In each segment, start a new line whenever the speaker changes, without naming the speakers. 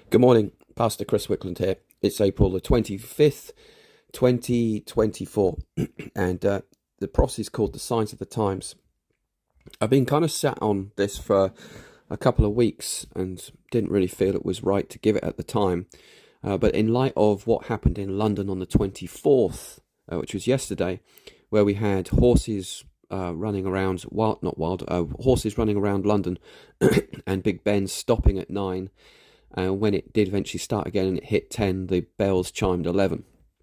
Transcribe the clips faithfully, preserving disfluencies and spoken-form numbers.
Good morning, Pastor Chris Wickland here. It's April the twenty-fifth, twenty twenty-four, and uh, the process is called The Signs of the Times. I've been kind of sat on this for a couple of weeks and didn't really feel it was right to give it at the time. Uh, but in light of what happened in London on the twenty-fourth, uh, which was yesterday, where we had horses uh, running around, wild, not wild, uh, horses running around London and Big Ben stopping at nine. And uh, when it did eventually start again and it hit ten, the bells chimed eleven.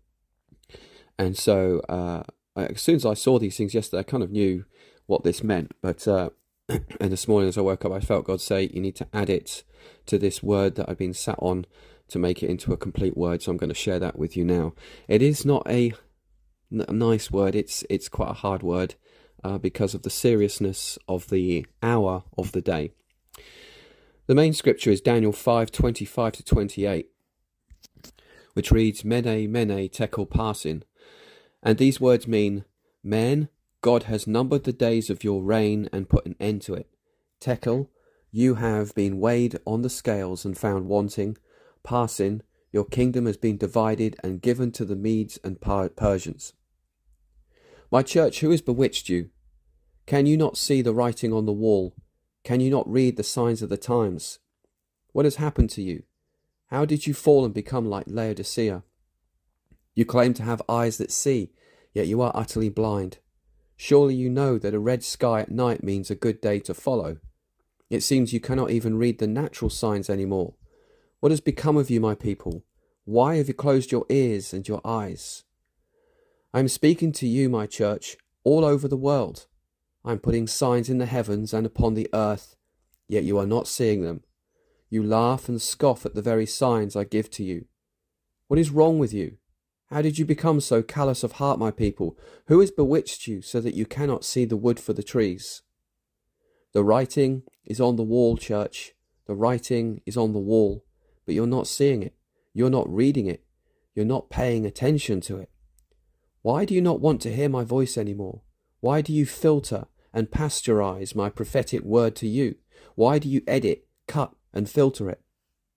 And so uh, I, as soon as I saw these things yesterday, I kind of knew what this meant. But uh, and this morning as I woke up, I felt God say, you need to add it to this word that I've been sat on to make it into a complete word. So I'm going to share that with you now. It is not a, n- nice word. It's, it's quite a hard word uh, because of the seriousness of the hour of the day. The main scripture is Daniel five, twenty-five to twenty-eight, which reads, Mene, Mene, Tekel Parsin. And these words mean, Men, God has numbered the days of your reign and put an end to it. Tekel, you have been weighed on the scales and found wanting. Parsin, your kingdom has been divided and given to the Medes and Persians. My church, who has bewitched you? Can you not see the writing on the wall? Can you not read the signs of the times? What has happened to you? How did you fall and become like Laodicea? You claim to have eyes that see, yet you are utterly blind. Surely you know that a red sky at night means a good day to follow. It seems you cannot even read the natural signs anymore. What has become of you, my people? Why have you closed your ears and your eyes? I am speaking to you, my church, all over the world. I am putting signs in the heavens and upon the earth, yet you are not seeing them. You laugh and scoff at the very signs I give to you. What is wrong with you? How did you become so callous of heart, my people? Who has bewitched you so that you cannot see the wood for the trees? The writing is on the wall, church. The writing is on the wall, but you're not seeing it. You're not reading it. You're not paying attention to it. Why do you not want to hear my voice anymore? Why do you filter and pasteurize my prophetic word to you? Why do you edit, cut, and filter it?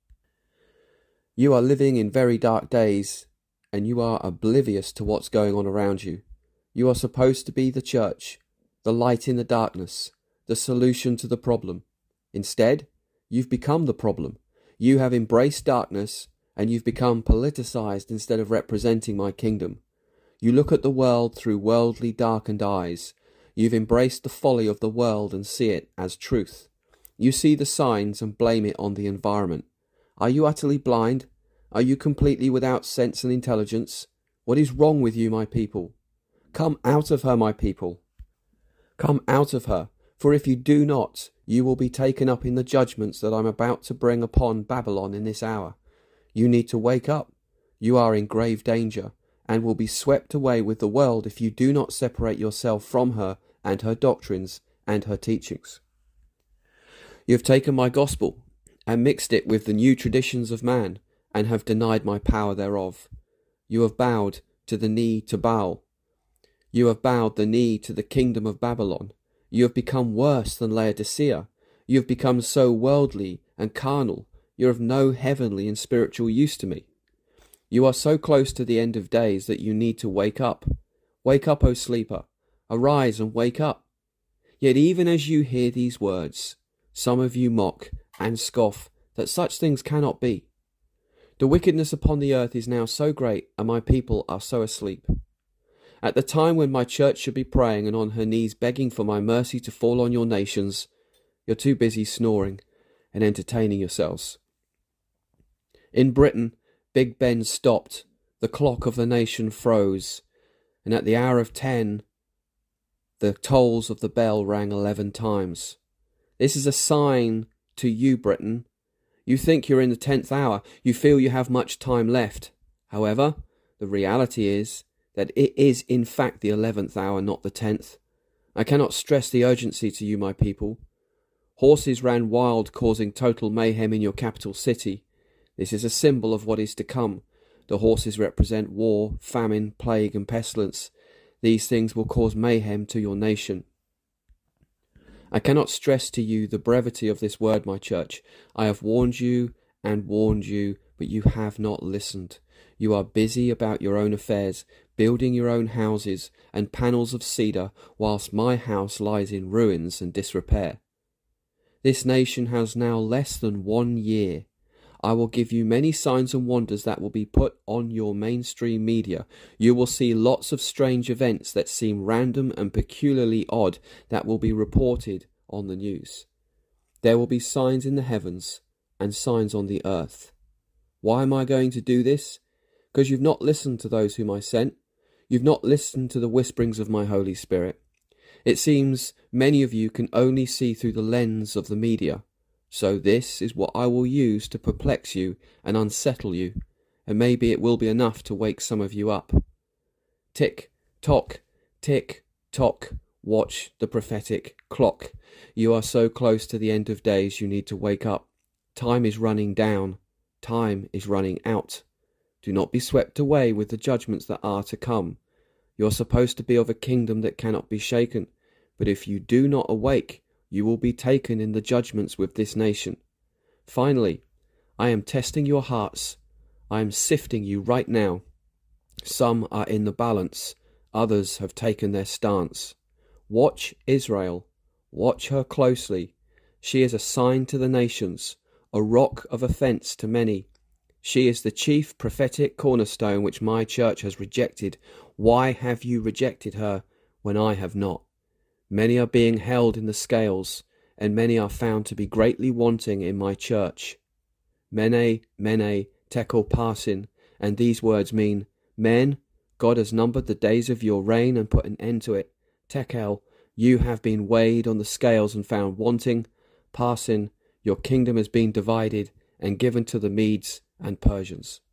You are living in very dark days, and you are oblivious to what's going on around you. You are supposed to be the church, the light in the darkness, the solution to the problem. Instead, you've become the problem. You have embraced darkness, and you've become politicized instead of representing my kingdom. You look at the world through worldly darkened eyes. You've embraced the folly of the world and see it as truth. You see the signs and blame it on the environment. Are you utterly blind? Are you completely without sense and intelligence? What is wrong with you, my people? Come out of her, my people. Come out of her, for if you do not, you will be taken up in the judgments that I'm about to bring upon Babylon in this hour. You need to wake up. You are in grave danger, and will be swept away with the world if you do not separate yourself from her and her doctrines and her teachings. You have taken my gospel and mixed it with the new traditions of man, and have denied my power thereof. You have bowed to the knee to Baal. You have bowed the knee to the kingdom of Babylon. You have become worse than Laodicea. You have become so worldly and carnal, you're of no heavenly and spiritual use to me. You are so close to the end of days that you need to wake up. Wake up, O sleeper. Arise and wake up. Yet even as you hear these words, some of you mock and scoff that such things cannot be. The wickedness upon the earth is now so great, and my people are so asleep. At the time when my church should be praying and on her knees begging for my mercy to fall on your nations, you're too busy snoring and entertaining yourselves. In Britain, Big Ben stopped, the clock of the nation froze, and at the hour of ten, the tolls of the bell rang eleven times. This is a sign to you, Britain. You think you're in the tenth hour. You feel you have much time left. However, the reality is that it is in fact the eleventh hour, not the tenth. I cannot stress the urgency to you, my people. Horses ran wild, causing total mayhem in your capital city. This is a symbol of what is to come. The horses represent war, famine, plague, and pestilence. These things will cause mayhem to your nation. I cannot stress to you the brevity of this word, my church. I have warned you and warned you, but you have not listened. You are busy about your own affairs, building your own houses and panels of cedar, whilst my house lies in ruins and disrepair. This nation has now less than one year. I will give you many signs and wonders that will be put on your mainstream media. You will see lots of strange events that seem random and peculiarly odd that will be reported on the news. There will be signs in the heavens and signs on the earth. Why am I going to do this? Because you've not listened to those whom I sent. You've not listened to the whisperings of my Holy Spirit. It seems many of you can only see through the lens of the media. So this is what I will use to perplex you and unsettle you, and maybe it will be enough to wake some of you up. Tick, tock, tick, tock, watch the prophetic clock. You are so close to the end of days you need to wake up. Time is running down. Time is running out. Do not be swept away with the judgments that are to come. You are supposed to be of a kingdom that cannot be shaken, but if you do not awake, you will be taken in the judgments with this nation. Finally, I am testing your hearts. I am sifting you right now. Some are in the balance. Others have taken their stance. Watch Israel. Watch her closely. She is a sign to the nations, a rock of offence to many. She is the chief prophetic cornerstone which my church has rejected. Why have you rejected her when I have not? Many are being held in the scales, and many are found to be greatly wanting in my church. Mene, mene, tekel parsin, and these words mean, Men, God has numbered the days of your reign and put an end to it. Tekel, you have been weighed on the scales and found wanting. Parsin, your kingdom has been divided and given to the Medes and Persians.